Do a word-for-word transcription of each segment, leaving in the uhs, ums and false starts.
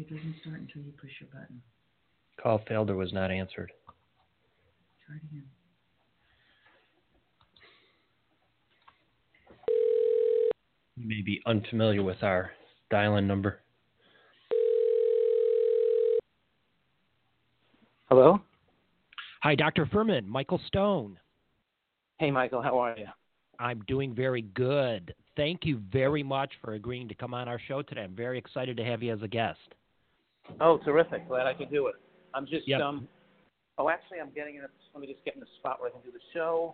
doesn't start until you push your button. Call failed or was not answered. Try it again. You may be unfamiliar with our dial-in number. Hello? Hi, Doctor Furman, Michael Stone. Hey, Michael, how are you? I'm doing very good. Thank you very much for agreeing to come on our show today. I'm very excited to have you as a guest. Oh, terrific. Glad I could do it. I'm just, yep. um, oh, actually, I'm getting in a, let me just get in a spot where I can do the show.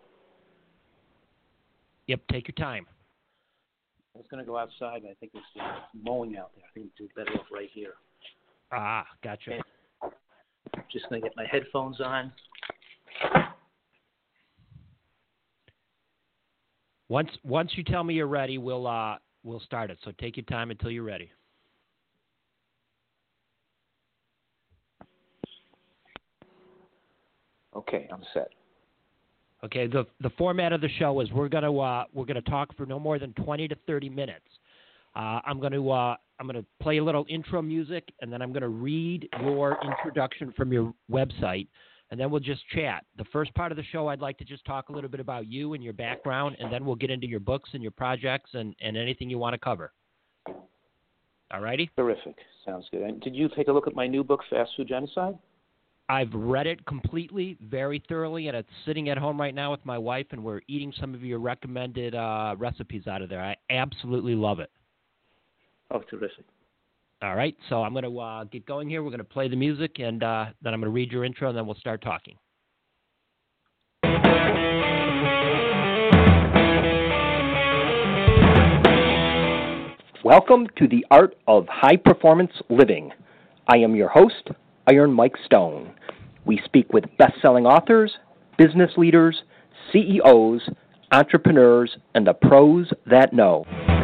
Yep, take your time. I was going to go outside, but I think it's uh, mowing out there. I think it's better off right here. Ah, gotcha. Okay. Just going to get my headphones on. Once once you tell me you're ready, we'll uh we'll start it. So take your time until you're ready. Okay, I'm set. Okay, the the format of the show is we're gonna uh, we're gonna talk for no more than twenty to thirty minutes. Uh, I'm gonna uh, I'm gonna play a little intro music, and then I'm gonna read your introduction from your website, and then we'll just chat. The first part of the show, I'd like to just talk a little bit about you and your background, and then we'll get into your books and your projects and, and anything you want to cover. All righty? Terrific. Sounds good. And did you take a look at my new book, Fast Food Genocide? I've read it completely, very thoroughly, and it's sitting at home right now with my wife, and we're eating some of your recommended uh, recipes out of there. I absolutely love it. Oh, terrific. All right, so I'm going to uh, get going here. We're going to play the music, and uh, then I'm going to read your intro, and then we'll start talking. Welcome to the Art of High Performance Living. I am your host, Iron Mike Stone. We speak with best-selling authors, business leaders, C E Os, entrepreneurs, and the pros that know.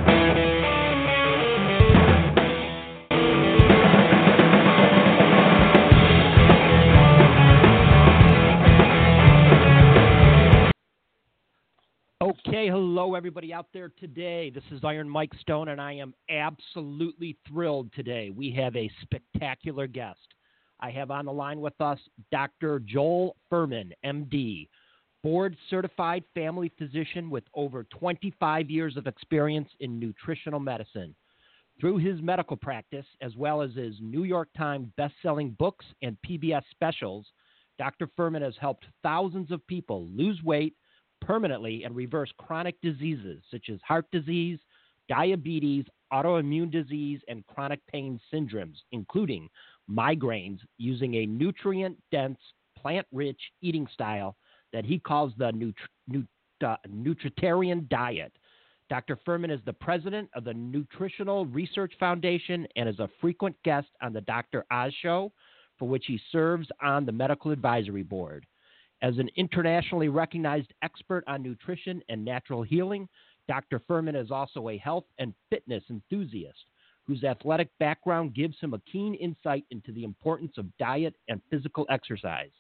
Okay, hello everybody out there today. This is Iron Mike Stone, and I am absolutely thrilled today. We have a spectacular guest. I have on the line with us Doctor Joel Fuhrman, M D, board-certified family physician with over twenty-five years of experience in nutritional medicine. Through his medical practice, as well as his New York Times best-selling books and P B S specials, Doctor Fuhrman has helped thousands of people lose weight permanently and reverse chronic diseases such as heart disease, diabetes, autoimmune disease, and chronic pain syndromes, including migraines, using a nutrient-dense, plant-rich eating style that he calls the nut- nut- uh, Nutritarian diet. Doctor Fuhrman is the president of the Nutritional Research Foundation and is a frequent guest on the Doctor Oz Show, for which he serves on the medical advisory board. As an internationally recognized expert on nutrition and natural healing, Doctor Fuhrman is also a health and fitness enthusiast whose athletic background gives him a keen insight into the importance of diet and physical exercise.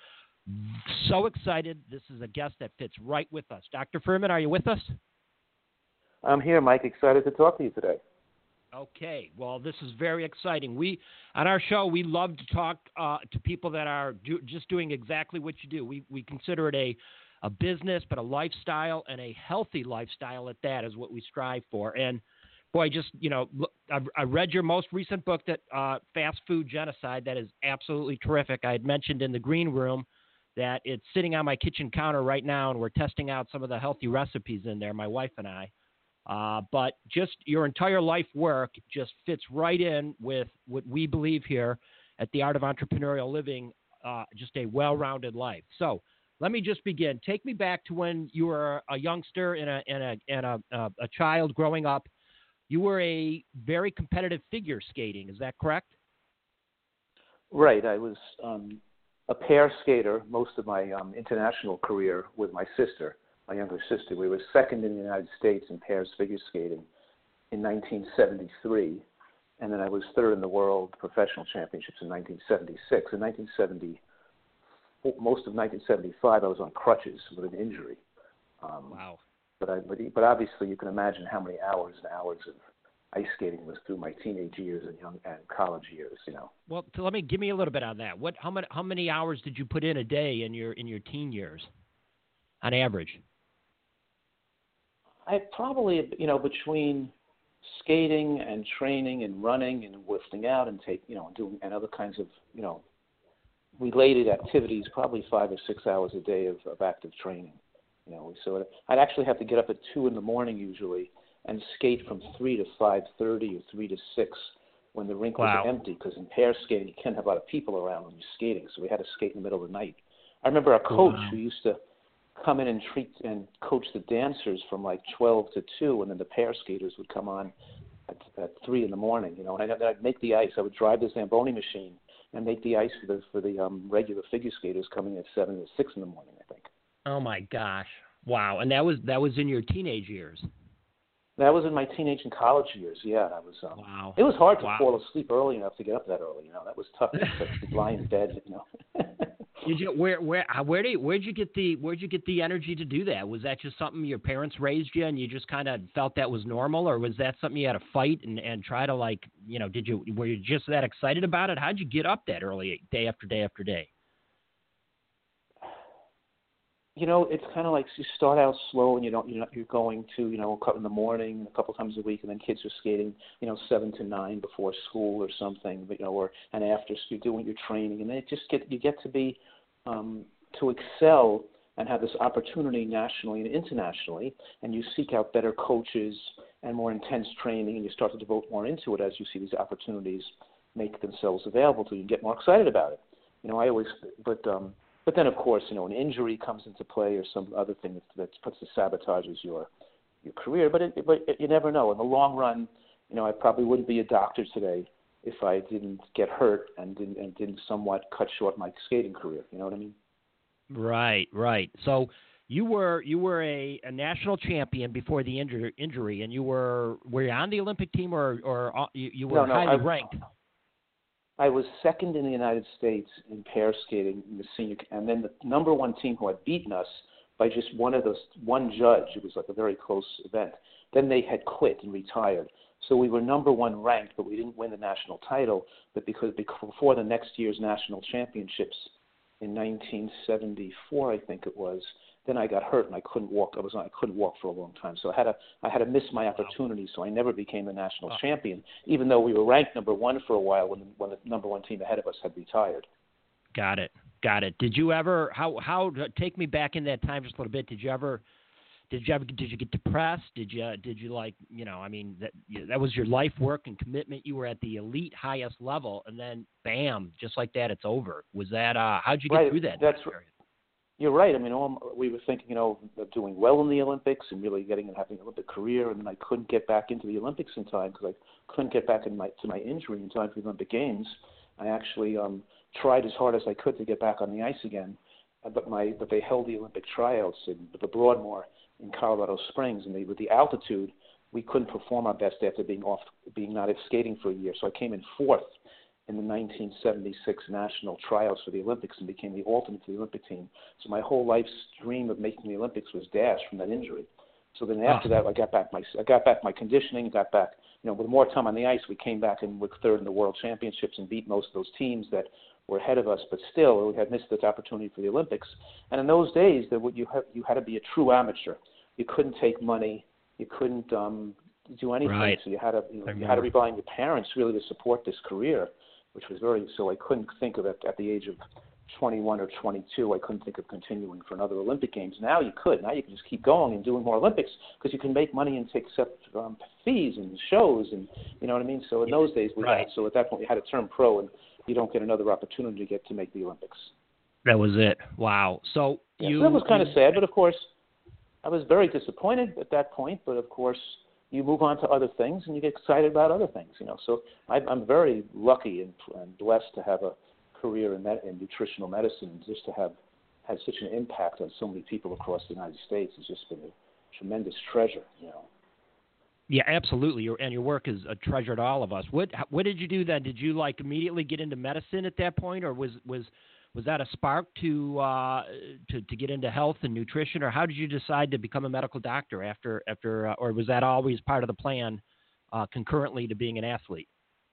So excited. This is a guest that fits right with us. Doctor Fuhrman, are you with us? I'm here, Mike. Excited to talk to you today. Okay, well, this is very exciting. We, on our show, we love to talk uh, to people that are do, just doing exactly what you do. We we consider it a, a business, but a lifestyle, and a healthy lifestyle at that is what we strive for. And, boy, just, you know, look, I, I read your most recent book, that uh, Fast Food Genocide. That is absolutely terrific. I had mentioned in the green room that it's sitting on my kitchen counter right now, and we're testing out some of the healthy recipes in there, my wife and I. Uh, but just your entire life work just fits right in with what we believe here at the Art of Entrepreneurial Living, uh, just a well-rounded life. So let me just begin. Take me back to when you were a youngster and a, and a, and a, a, a child growing up. You were a very competitive figure skating. Is that correct? Right. I was um, a pair skater most of my um, international career with my sister. My younger sister. We were second in the United States in pairs figure skating in nineteen seventy-three, and then I was third in the world professional championships in nineteen seventy-six. In nineteen seventy, most of nineteen seventy-five, I was on crutches with an injury. Um, wow. But I, but, but obviously, you can imagine how many hours and hours of ice skating was through my teenage years and young and college years. You know. Well, so let me give me a little bit on that. What how many how many hours did you put in a day in your in your teen years, on average? I probably, you know, between skating and training and running and lifting out and take, you know, and doing and other kinds of, you know, related activities, probably five or six hours a day of, of active training. You know, so I'd actually have to get up at two in the morning usually and skate from three to five thirty or three to six when the rink Wow. was empty. Because in pair skating, you can't have a lot of people around when you're skating, so we had to skate in the middle of the night. I remember our coach Wow. who used to come in and treat and coach the dancers from like twelve to two, and then the pair skaters would come on at, at three in the morning. You know, and I'd, I'd make the ice. I would drive the Zamboni machine and make the ice for the for the um, regular figure skaters coming at seven or six in the morning, I think. Oh my gosh! Wow, and that was that was in your teenage years. That was in my teenage and college years. Yeah, I was. Um, Wow. It was hard to Wow. fall asleep early enough to get up that early. You know, that was tough to lie in bed. You know. Did you where where uh, where did where'd you get the where'd you get the energy to do that? Was that just something your parents raised you and you just kind of felt that was normal, or was that something you had to fight and, and try to, like, you know, did you were you just that excited about it? How'd you get up that early, day after day after day? You know, it's kind of like you start out slow, and you don't, you're not, you're going to, you know, a couple in the morning, a couple times a week, and then kids are skating, you know, seven to nine before school or something, but, you know, or and after so you're doing your training, and then it just get you get to be um, to excel and have this opportunity nationally and internationally, and you seek out better coaches and more intense training, and you start to devote more into it as you see these opportunities make themselves available to you and get more excited about it. You know, I always, but. Um, But then, of course, you know, an injury comes into play or some other thing that, that puts the sabotages your your career. But it, but it, you never know. In the long run, you know, I probably wouldn't be a doctor today if I didn't get hurt and didn't and didn't somewhat cut short my skating career. You know what I mean? Right, right. So you were you were a, a national champion before the injury, injury, and you were were you on the Olympic team or or uh, you, you were No, no, highly I, ranked? I was second in the United States in pair skating in the senior, and then the number one team who had beaten us by just one of those one judge. It was like a very close event. Then they had quit and retired. So we were number one ranked, but we didn't win the national title. But because before the next year's national championships in nineteen seventy-four, I think it was, then I got hurt and I couldn't walk. I was I couldn't walk for a long time, so I had to I had to miss my opportunity. So I never became the national Wow. champion, even though we were ranked number one for a while when the, when the number one team ahead of us had retired. Got it, got it. Did you ever how how take me back in that time just a little bit? Did you ever did you ever did you get depressed? Did you did you like you know I mean that that was your life work and commitment. You were at the elite highest level, and then bam, just like that, it's over. Was that uh, how'd you get Right, through that? that's period? You're right. I mean, all, we were thinking, you know, of doing well in the Olympics and really getting and having an Olympic career, and then I couldn't get back into the Olympics in time because I couldn't get back in my, to my injury in time for the Olympic Games. I actually um, tried as hard as I could to get back on the ice again, uh, but my but they held the Olympic tryouts in the Broadmoor in Colorado Springs, and they, with the altitude, we couldn't perform our best after being off, being not skating for a year. So I came in fourth in the nineteen seventy-six national tryouts for the Olympics and became the alternate to the Olympic team. So my whole life's dream of making the Olympics was dashed from that injury. So then after that, I got back my I got back my conditioning, got back, you know, with more time on the ice, we came back and were third in the World Championships and beat most of those teams that were ahead of us. But still, we had missed this opportunity for the Olympics. And in those days, there would you have you had to be a true amateur. You couldn't take money. You couldn't um, do anything. Right. So you had to you, know, I you had to remember. rely on your parents really to support this career, which was very, so I couldn't think of it at the age of twenty-one or twenty-two. I couldn't think of continuing for another Olympic Games. Now you could. Now you can just keep going and doing more Olympics because you can make money and take accept um, fees and shows and, you know what I mean? So in those days we Right. had, so at that point we had to turn pro and you don't get another opportunity to get to make the Olympics. That was it. Wow. So Yeah, you so that was kind you, of sad, but of course I was very disappointed at that point, but of course you move on to other things and you get excited about other things, you know. So I, I'm very lucky and, and blessed to have a career in, med- in nutritional medicine, and just to have had such an impact on so many people across the United States has just been a tremendous treasure, you know. Yeah, absolutely. Your, and your work is a treasure to all of us. What what did you do then? Did you like immediately get into medicine at that point, or was was was that a spark to uh, to to get into health and nutrition, or how did you decide to become a medical doctor after after, uh, or was that always part of the plan uh, concurrently to being an athlete?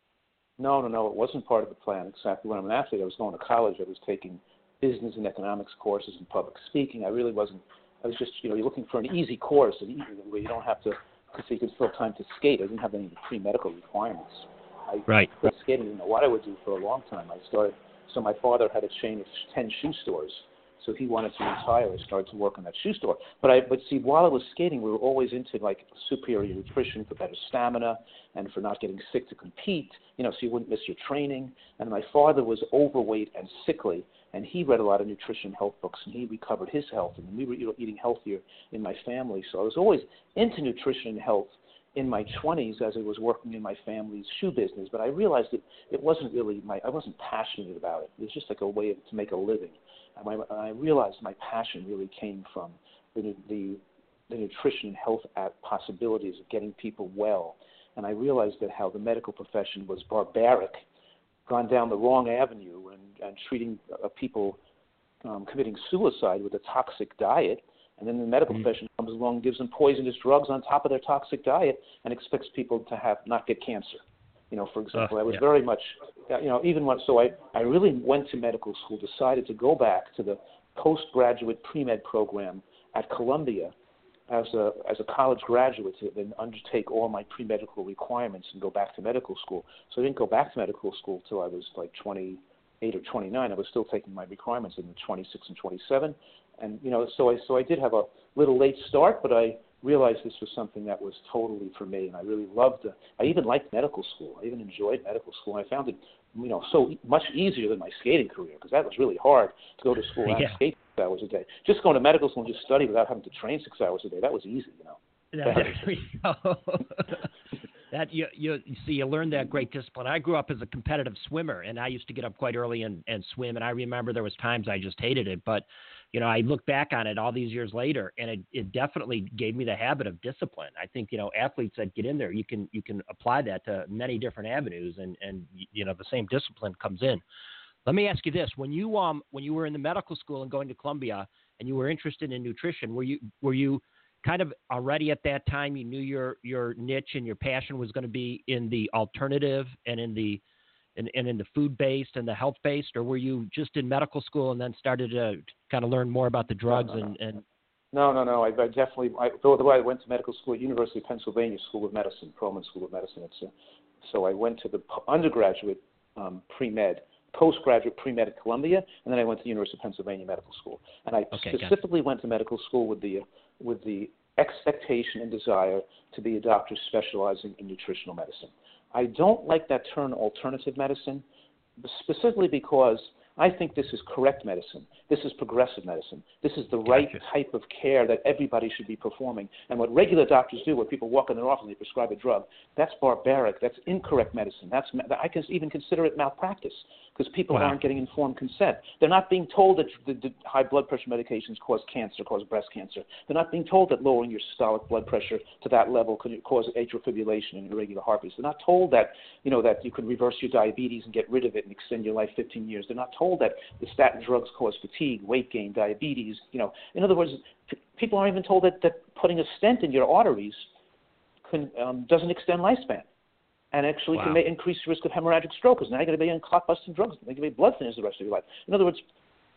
No, no, no. It wasn't part of the plan. Exactly. When I'm an athlete, I was going to college. I was taking business and economics courses and public speaking. I really wasn't. I was just, you know, you're looking for an easy course, an easy where you don't have to, so you can still have time to skate. I didn't have any pre-medical requirements. I Right. quit skating. I didn't know what I would do for a long time. I started. So my father had a chain of ten shoe stores. So he wanted to retire. I started to work in that shoe store. But I, but see, while I was skating, we were always into like superior nutrition for better stamina and for not getting sick to compete. You know, so you wouldn't miss your training. And my father was overweight and sickly, and he read a lot of nutrition health books, and he recovered his health, and we were, you know, eating healthier in my family. So I was always into nutrition and health in my twenties as I was working in my family's shoe business. But I realized that it wasn't really my, I wasn't passionate about it. It was just like a way to make a living. And I realized my passion really came from the, the, the nutrition and health possibilities of getting people well. And I realized that how the medical profession was barbaric, gone down the wrong avenue, and, and treating uh, people um, committing suicide with a toxic diet. And then the medical mm-hmm. profession comes along and gives them poisonous drugs on top of their toxic diet and expects people to have not get cancer. You know, for example, uh, I was yeah. very much, you know, even when, so I, I really went to medical school, decided to go back to the postgraduate pre-med program at Columbia as a, as a college graduate to then undertake all my pre-medical requirements and go back to medical school. So I didn't go back to medical school till I was like twenty-eight or twenty-nine. I was still taking my requirements in the twenty-six and twenty-seven. And, you know, so I, so I did have a little late start, but I realized this was something that was totally for me, and I really loved it. I even liked medical school. I even enjoyed medical school. I found it, you know, so much easier than my skating career, because that was really hard to go to school and yeah. skate six hours a day. Just going to medical school and just study without having to train six hours a day, that was easy, you know. There we go. That you, you you see, you learn that great discipline. I grew up as a competitive swimmer, and I used to get up quite early and, and swim. And I remember there was times I just hated it, but you know, I look back on it all these years later, and it, it definitely gave me the habit of discipline. I think, you know, athletes that get in there, you can you can apply that to many different avenues, and and you know, the same discipline comes in. Let me ask you this: when you um when you were in the medical school and going to Columbia, and you were interested in nutrition, were you were you kind of already at that time, you knew your, your niche and your passion was going to be in the alternative and in the and, and in the food-based and the health-based, or were you just in medical school and then started to kind of learn more about the drugs? No, no, and, and no, no, no. I, I definitely, I, though the way I went to medical school at University of Pennsylvania School of Medicine, Perelman School of Medicine. It's a, so I went to the undergraduate um, pre-med, postgraduate pre-med at Columbia, and then I went to the University of Pennsylvania Medical School. And I okay, specifically went to medical school with the with the expectation and desire to be a doctor specializing in nutritional medicine. I don't like that term alternative medicine, specifically because I think this is correct medicine. This is progressive medicine. This is the right Gotcha. type of care that everybody should be performing. And what regular doctors do, where people walk in their office and they prescribe a drug, that's barbaric. That's incorrect medicine. That's I can even consider it malpractice, because people Wow. aren't getting informed consent. They're not being told that the, the high blood pressure medications cause cancer, cause breast cancer. They're not being told that lowering your systolic blood pressure to that level could cause atrial fibrillation and irregular heartbeats. They're not told that, you know, that you can reverse your diabetes and get rid of it and extend your life fifteen years. They're not told that the statin drugs cause fatigue, weight gain, diabetes. You know, in other words, p- people aren't even told that, that putting a stent in your arteries can, um, doesn't extend lifespan, and actually Wow. can make, increase the risk of hemorrhagic stroke, because now you're going to be on clot-busting drugs. They're going to be blood thinners the rest of your life. In other words,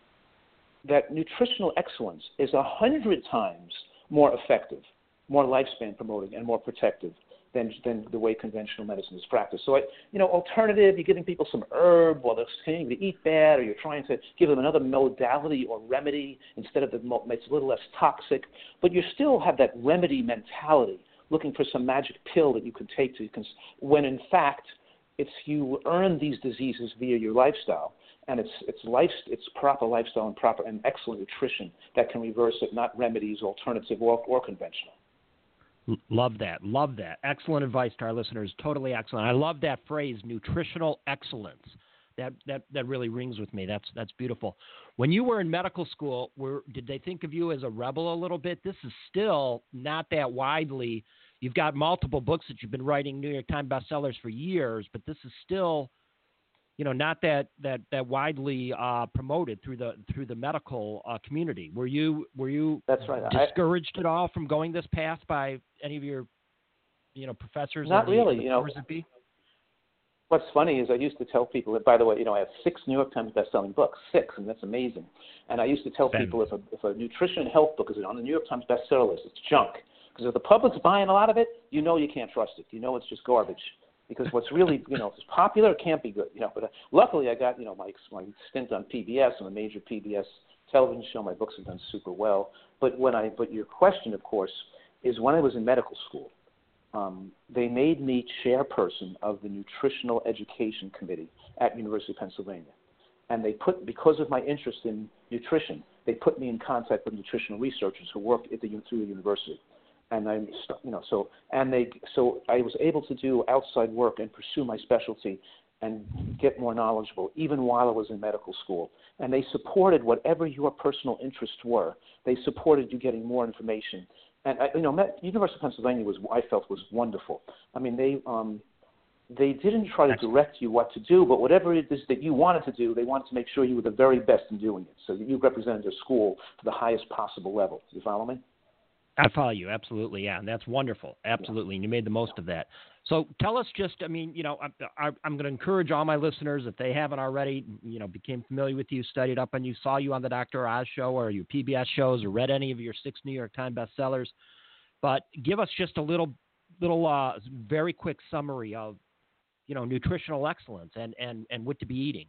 that nutritional excellence is a hundred times more effective, more lifespan promoting, and more protective than than the way conventional medicine is practiced. So, I, you know, alternative, you're giving people some herb while they're continuing to eat bad, or you're trying to give them another modality or remedy instead of the mo- it's a little less toxic, but you still have that remedy mentality, looking for some magic pill that you can take to, cons- when in fact, it's you earn these diseases via your lifestyle, and it's it's life, it's proper lifestyle and proper and excellent nutrition that can reverse it, not remedies, alternative or, or conventional. Love that. Love that. Excellent advice to our listeners. Totally excellent. I love that phrase, nutritional excellence. That that that really rings with me. That's that's beautiful. When you were in medical school, were did they think of you as a rebel a little bit? This is still not that widely. You've got multiple books that you've been writing, New York Times bestsellers for years, but this is still, you know, not that that that widely uh, promoted through the through the medical uh, community. Were you were you That's right. discouraged I, at all from going this path by any of your you know, professors? Not in the, really, in the you know. powers that be? What's funny is I used to tell people that, by the way, you know, I have six New York Times best-selling books, six, and that's amazing. And I used to tell Ben. people if a, if a nutrition and health book is on the New York Times bestseller list, it's junk. Because if the public's buying a lot of it, you know you can't trust it. You know it's just garbage. Because what's really, you know, if it's popular, it can't be good. You know, but uh, luckily I got, you know, my my stint on P B S, on a major P B S television show. My books have done super well. But when I, but your question, of course, is when I was in medical school. Um, they made me chairperson of the Nutritional Education Committee at University of Pennsylvania. And they put, because of my interest in nutrition, they put me in contact with nutritional researchers who work at the, through the university. And I, you know, so, and they, so I was able to do outside work and pursue my specialty and get more knowledgeable, even while I was in medical school. And they supported whatever your personal interests were. They supported you getting more information. And I, you know, University of Pennsylvania was, I felt, was wonderful. I mean, they um, they didn't try to direct you what to do, but whatever it is that you wanted to do, they wanted to make sure you were the very best in doing it, so that you represented your school to the highest possible level. You follow me? I follow you, absolutely, yeah, and that's wonderful, absolutely, and you made the most of that. So tell us just, I mean, you know, I, I, I'm going to encourage all my listeners, if they haven't already, you know, became familiar with you, studied up on you, saw you on the Doctor Oz show or your P B S shows or read any of your six New York Times bestsellers, but give us just a little, little, uh, very quick summary of, you know, nutritional excellence and, and, and what to be eating.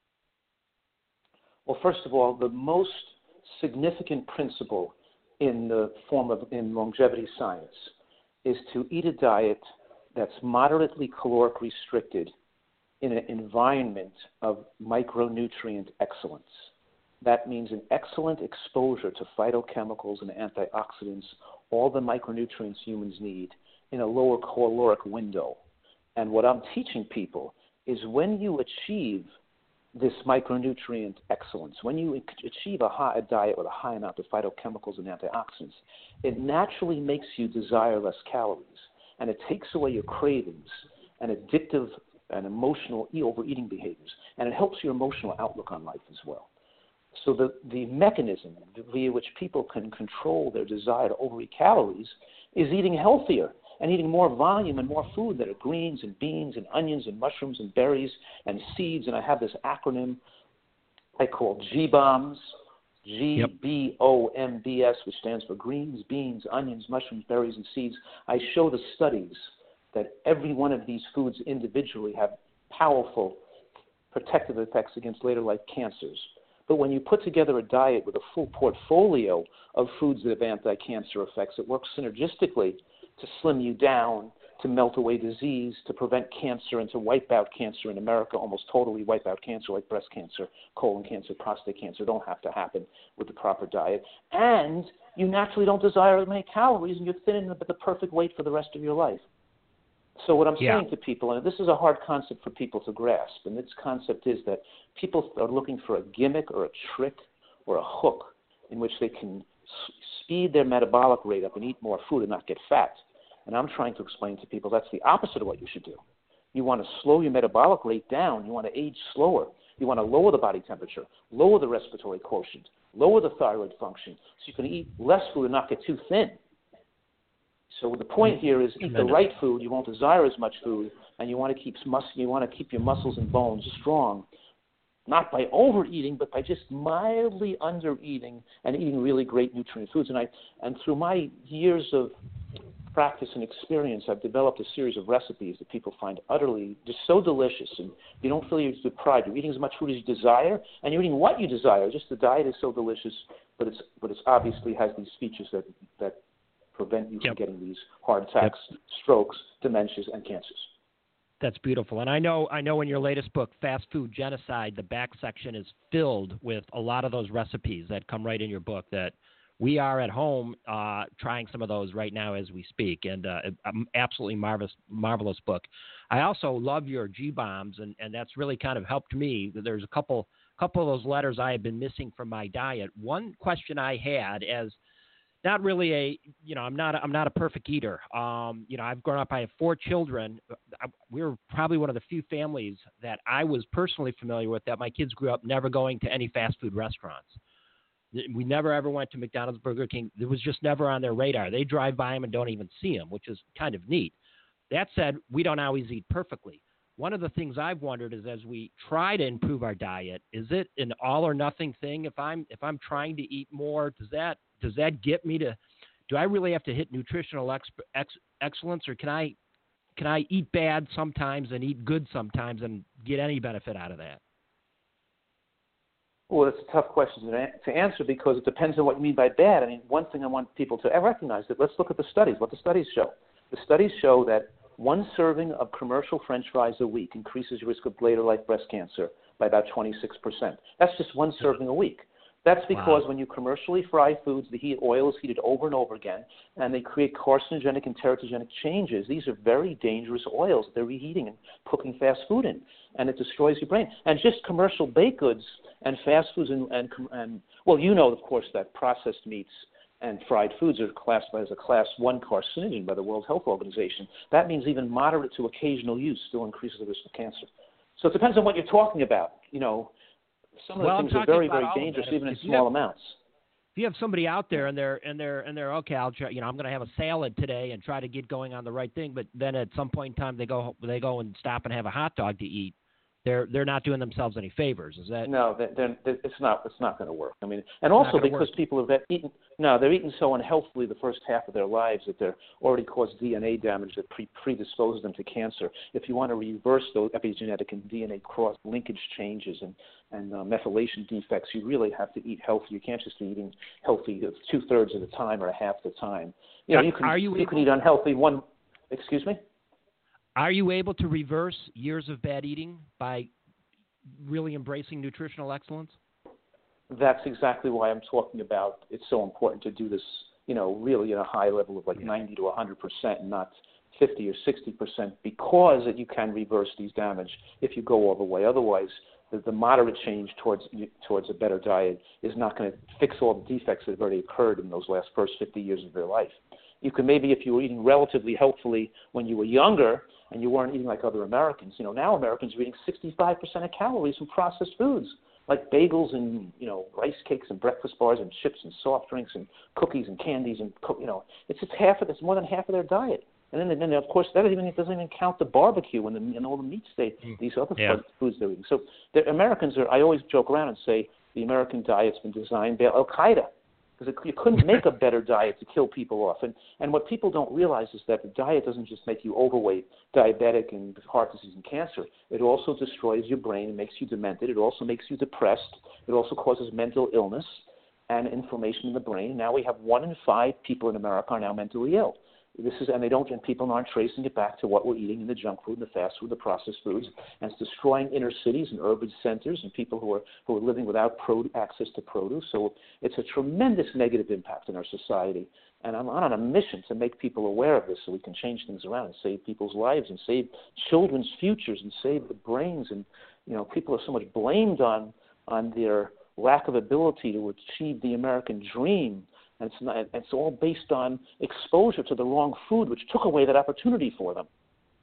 Well, first of all, the most significant principle in the form of in longevity science is to eat a diet that's moderately caloric restricted in an environment of micronutrient excellence. That means an excellent exposure to phytochemicals and antioxidants, all the micronutrients humans need, in a lower caloric window. And what I'm teaching people is when you achieve this micronutrient excellence, when you achieve a, high, a diet with a high amount of phytochemicals and antioxidants, it naturally makes you desire less calories. And it takes away your cravings and addictive and emotional overeating behaviors. And it helps your emotional outlook on life as well. So the, the mechanism via which people can control their desire to overeat calories is eating healthier and eating more volume and more food that are greens and beans and onions and mushrooms and berries and seeds. And I have this acronym I call G BOMS, G B O M B S, which stands for greens, beans, onions, mushrooms, berries, and seeds. I show the studies that every one of these foods individually have powerful protective effects against later life cancers. But when you put together a diet with a full portfolio of foods that have anti-cancer effects, it works synergistically to slim you down, to melt away disease, to prevent cancer, and to wipe out cancer in America, almost totally wipe out cancer like breast cancer, colon cancer, prostate cancer. Don't have to happen with the proper diet. And you naturally don't desire as many calories, and you're thin at the perfect weight for the rest of your life. So what I'm yeah. saying to people, and this is a hard concept for people to grasp, and this concept is that people are looking for a gimmick or a trick or a hook in which they can speed their metabolic rate up and eat more food and not get fat. And I'm trying to explain to people that's the opposite of what you should do. You want to slow your metabolic rate down. You want to age slower. You want to lower the body temperature, lower the respiratory quotient, lower the thyroid function, so you can eat less food and not get too thin. So the point here is eat the right food. You won't desire as much food, and you want to keep mus- you want to keep your muscles and bones strong, not by overeating, but by just mildly undereating and eating really great nutrient foods. And I and through my years of practice and experience, I've developed a series of recipes that people find utterly just so delicious, and you don't feel you're deprived. You're eating as much food as you desire, and you're eating what you desire. Just the diet is so delicious, but it's but it's obviously has these features that that prevent you yep. from getting these heart attacks, yep. strokes, dementias, and cancers. That's beautiful. And I know I know in your latest book, Fast Food Genocide, the back section is filled with a lot of those recipes that come right in your book that we are at home uh, trying some of those right now as we speak. And uh, absolutely marvelous, marvelous book. I also love your G BOMS, and, and that's really kind of helped me. There's a couple couple of those letters I have been missing from my diet. One question I had as not really a, you know, I'm not, I'm not a perfect eater. Um, you know, I've grown up, I have four children. I, we were probably one of the few families that I was personally familiar with that my kids grew up never going to any fast food restaurants. We never ever went to McDonald's, Burger King. It was just never on their radar. They drive by them and don't even see them, which is kind of neat. That said, we don't always eat perfectly. One of the things I've wondered is as we try to improve our diet, is it an all or nothing thing? If I'm if I'm trying to eat more, does that does that get me to? Do I really have to hit nutritional ex, ex, excellence, or can I can I eat bad sometimes and eat good sometimes and get any benefit out of that? Well, it's a tough question to answer because it depends on what you mean by bad. I mean, one thing I want people to recognize that let's look at the studies, what the studies show. The studies show that one serving of commercial French fries a week increases your risk of later-life breast cancer by about twenty-six percent. That's just one serving a week. That's because wow. when you commercially fry foods, the heat, oil is heated over and over again, and they create carcinogenic and teratogenic changes. These are very dangerous oils that they're reheating and cooking fast food in, and it destroys your brain. And just commercial baked goods and fast foods and, and, and well, you know, of course, that processed meats and fried foods are classified as a class one carcinogen by the World Health Organization. That means even moderate to occasional use still increases the risk of cancer. So it depends on what you're talking about. You know, some of well, the things are very, very dangerous, even in small have, amounts. If you have somebody out there and they're and they're and they're okay, I'll try, you know, I'm going to have a salad today and try to get going on the right thing, but then at some point in time they go they go and stop and have a hot dog to eat. They're they're not doing themselves any favors. Is that no? They're, they're, it's not. It's not going to work. I mean, and also because work. people have eaten. No, they're eating so unhealthily the first half of their lives that they're already caused D N A damage that pre- predisposes them to cancer. If you want to reverse those epigenetic and D N A cross linkage changes and and uh, methylation defects, you really have to eat healthy. You can't just be eating healthy two thirds of the time or half the time. You know, you can Are you, you can eat unhealthy one. Excuse me. Are you able to reverse years of bad eating by really embracing nutritional excellence? That's exactly why I'm talking about it's so important to do this, you know, really at a high level of like yeah. ninety to one hundred percent and not fifty or sixty percent because you can reverse these damage if you go all the way. Otherwise, the, the moderate change towards towards a better diet is not going to fix all the defects that have already occurred in those last first fifty years of their life. You can maybe, if you were eating relatively healthfully when you were younger and you weren't eating like other Americans, you know, now Americans are eating sixty-five percent of calories from processed foods, like bagels and, you know, rice cakes and breakfast bars and chips and soft drinks and cookies and candies and, you know, it's just half of, it's more than half of their diet. And then, and then of course, that even, it doesn't even count the barbecue and, the, and all the meats they, these other yeah. foods they're eating. So the Americans are, I always joke around and say the American diet's been designed by Al-Qaeda. Because you couldn't make a better diet to kill people off. And, and what people don't realize is that the diet doesn't just make you overweight, diabetic, and heart disease and cancer. It also destroys your brain and makes you demented. It also makes you depressed. It also causes mental illness and inflammation in the brain. Now we have one in five people in America are now mentally ill. This is, and they don't, and people aren't tracing it back to what we're eating in the junk food, the fast food, the processed foods, and it's destroying inner cities and urban centers and people who are who are living without pro- access to produce. So it's a tremendous negative impact in our society. And I'm on a mission to make people aware of this so we can change things around and save people's lives and save children's futures and save the brains. And you know, people are so much blamed on on their lack of ability to achieve the American dream. And it's, not, it's all based on exposure to the wrong food, which took away that opportunity for them.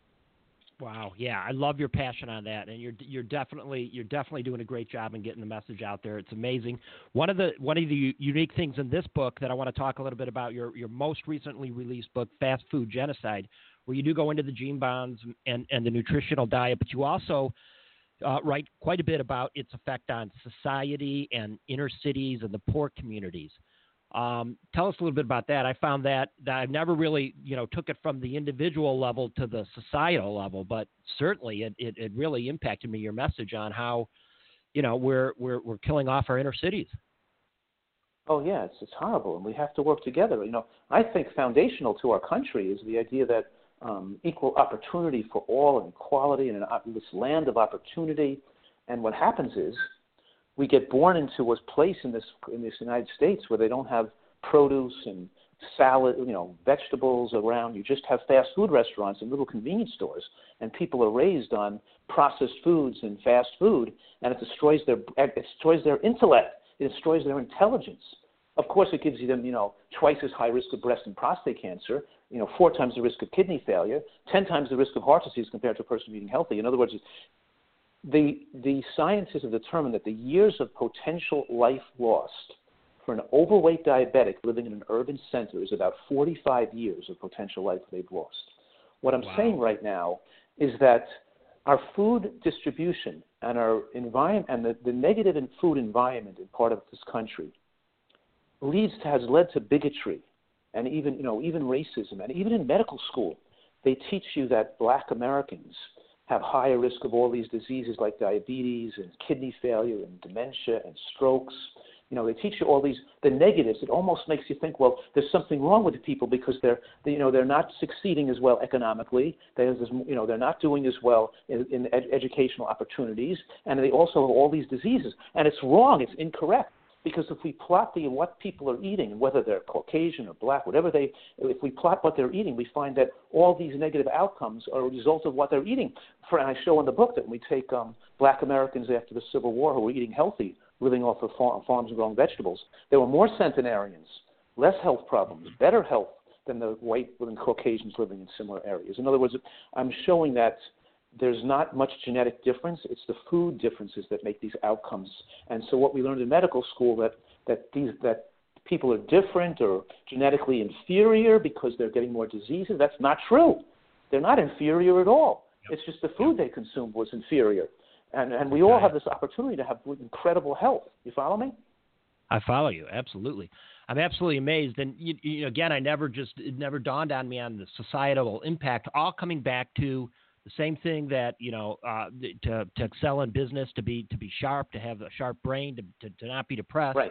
Wow, yeah, I love your passion on that, and you're you're definitely you're definitely doing a great job in getting the message out there. It's amazing. One of the one of the unique things in this book that I want to talk a little bit about, your your most recently released book, Fast Food Genocide, where you do go into the gene bonds and and the nutritional diet, but you also uh, write quite a bit about its effect on society and inner cities and the poor communities. Um, tell us a little bit about that. I found that, that I never really, you know, took it from the individual level to the societal level, but certainly it, it, it really impacted me, your message on how, you know, we're, we're, we're killing off our inner cities. Oh, yeah, it's, it's horrible, and we have to work together. You know, I think foundational to our country is the idea that um, equal opportunity for all and equality and an, this land of opportunity. And what happens is, we get born into a place in this in this United States where they don't have produce and salad, you know, vegetables around. You just have fast food restaurants and little convenience stores, and people are raised on processed foods and fast food, and it destroys their it destroys their intellect. It destroys their intelligence. Of course, it gives them, you know, twice as high risk of breast and prostate cancer, you know, four times the risk of kidney failure, ten times the risk of heart disease compared to a person eating healthy. In other words, The the scientists have determined that the years of potential life lost for an overweight diabetic living in an urban center is about forty-five years of potential life they've lost. What I'm Wow. saying right now is that our food distribution and our environment and the, the negative in food environment in part of this country leads to, has led to bigotry and even, you know, even racism. And even in medical school, they teach you that black Americans have higher risk of all these diseases like diabetes and kidney failure and dementia and strokes. You know, they teach you all these, the negatives. It almost makes you think, well, there's something wrong with the people because they're, they, you know, they're not succeeding as well economically. There's, this, you know, they're not doing as well in, in ed- educational opportunities, and they also have all these diseases. And it's wrong. It's incorrect. Because if we plot the what people are eating, and whether they're Caucasian or black, whatever they, if we plot what they're eating, we find that all these negative outcomes are a result of what they're eating. For, and I show in the book that when we take um, black Americans after the Civil War who were eating healthy, living off of farm, farms and growing vegetables, there were more centenarians, less health problems, better health than the white than Caucasians living in similar areas. In other words, I'm showing that there's not much genetic difference. It's the food differences that make these outcomes. And so what we learned in medical school that that these that people are different or genetically inferior because they're getting more diseases, that's not true. They're not inferior at all. It's just the food they consumed was inferior. And and we all have this opportunity to have incredible health. You follow me? I follow you. Absolutely. I'm absolutely amazed. And you, you know, again, I never just, it never dawned on me on the societal impact, all coming back to the same thing that, you know, uh, to, to excel in business, to be, to be sharp, to have a sharp brain, to, to, to not be depressed. Right.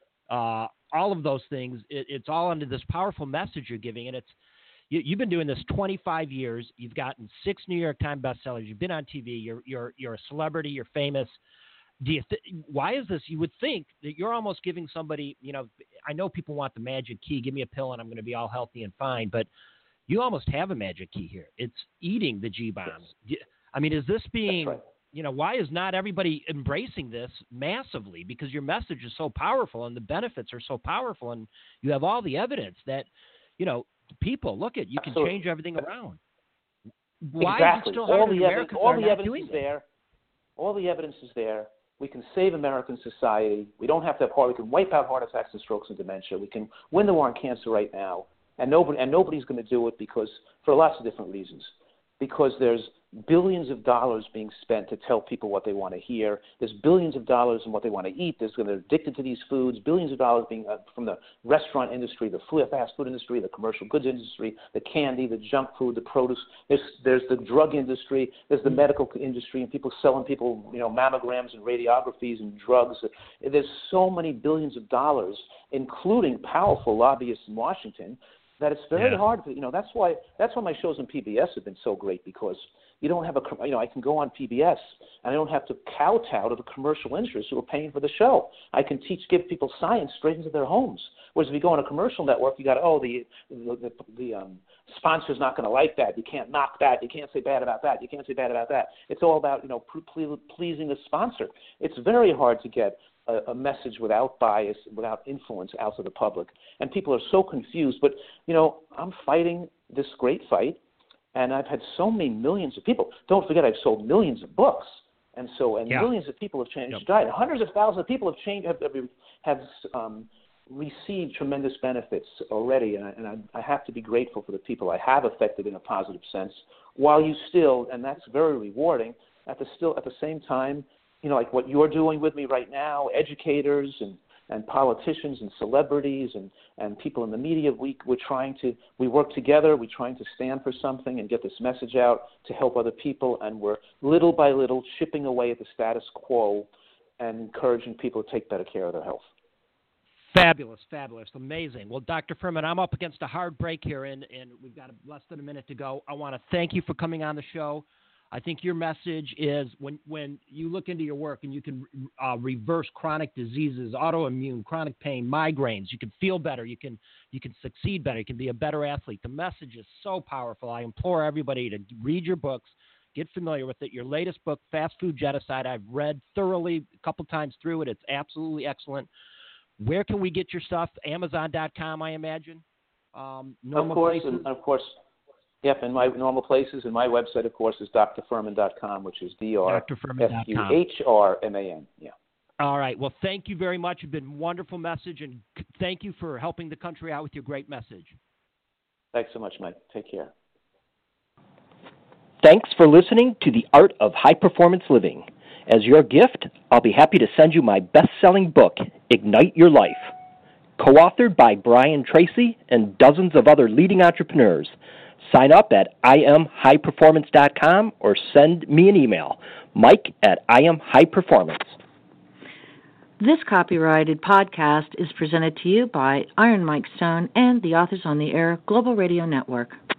Uh, all of those things, it, it's all under this powerful message you're giving. And it's, you, you've been doing this twenty-five years. You've gotten six New York Times bestsellers. You've been on T V. You're, you're, you're a celebrity. You're famous. Do you th- why is this? You would think that you're almost giving somebody, you know, I know people want the magic key. Give me a pill and I'm going to be all healthy and fine. But you almost have a magic key here. It's eating the G-bombs. Yes. I mean, is this being, right. you know, why is not everybody embracing this massively? Because your message is so powerful and the benefits are so powerful and you have all the evidence that, you know, people, look at, you can Absolutely. change everything around. Why exactly. is it still all hard the Americans all are the not evidence doing is this? there. All the evidence is there. We can save American society. We don't have to have heart. We can wipe out heart attacks and strokes and dementia. We can win the war on cancer right now. And nobody, and nobody's going to do it because, for lots of different reasons. Because there's billions of dollars being spent to tell people what they want to hear. There's billions of dollars in what they want to eat. There's they're addicted to these foods. Billions of dollars being uh, from the restaurant industry, the fast food industry, the commercial goods industry, the candy, the junk food, the produce. There's there's the drug industry. There's the medical industry, and people selling people, you know, mammograms and radiographies and drugs. There's so many billions of dollars, including powerful lobbyists in Washington, that it's very yeah. hard to, you know, that's why that's why my shows on P B S have been so great, because you don't have a, you know, I can go on P B S and I don't have to kowtow to the commercial interests who are paying for the show. I can teach, give people science straight into their homes. Whereas if you go on a commercial network, you got, oh, the the, the, the um, sponsor's not going to like that. You can't knock that. You can't say bad about that. You can't say bad about that. It's all about, you know, ple- pleasing the sponsor. It's very hard to get A, a message without bias, without influence out to the public. And people are so confused. But, you know, I'm fighting this great fight, and I've had so many millions of people. Don't forget, I've sold millions of books. And so, and yeah. millions of people have changed Yep. diet. Hundreds of thousands of people have changed, have, have um, received tremendous benefits already. And, I, and I, I have to be grateful for the people I have affected in a positive sense, while you still, and that's very rewarding, at the still at the same time, you know, like what you're doing with me right now, educators and, and politicians and celebrities and, and people in the media, we, we're trying to, we work together, we're trying to stand for something and get this message out to help other people, and we're little by little chipping away at the status quo and encouraging people to take better care of their health. Fabulous, fabulous, amazing. Well, Doctor Fuhrman, I'm up against a hard break here, and, and we've got less than a minute to go. I want to thank you for coming on the show. I think your message is when, when you look into your work and you can uh, reverse chronic diseases, autoimmune, chronic pain, migraines, you can feel better, you can you can succeed better, you can be a better athlete. The message is so powerful. I implore everybody to read your books, get familiar with it. Your latest book, Fast Food Genocide, I've read thoroughly a couple times through it. It's absolutely excellent. Where can we get your stuff? Amazon dot com, I imagine. Um, normal of course, places? and of course. Yep, and my normal places, and my website, of course, is d r fuhrman dot com, which is D R F U H R M A N. Yeah. All right. Well, thank you very much. It's been a wonderful message, and thank you for helping the country out with your great message. Thanks so much, Mike. Take care. Thanks for listening to The Art of High Performance Living. As your gift, I'll be happy to send you my best-selling book, Ignite Your Life. Co-authored by Brian Tracy and dozens of other leading entrepreneurs. Sign up at I am high performance dot com or send me an email, Mike at I am high performance. This copyrighted podcast is presented to you by Iron Mike Stone and the Authors on the Air Global Radio Network.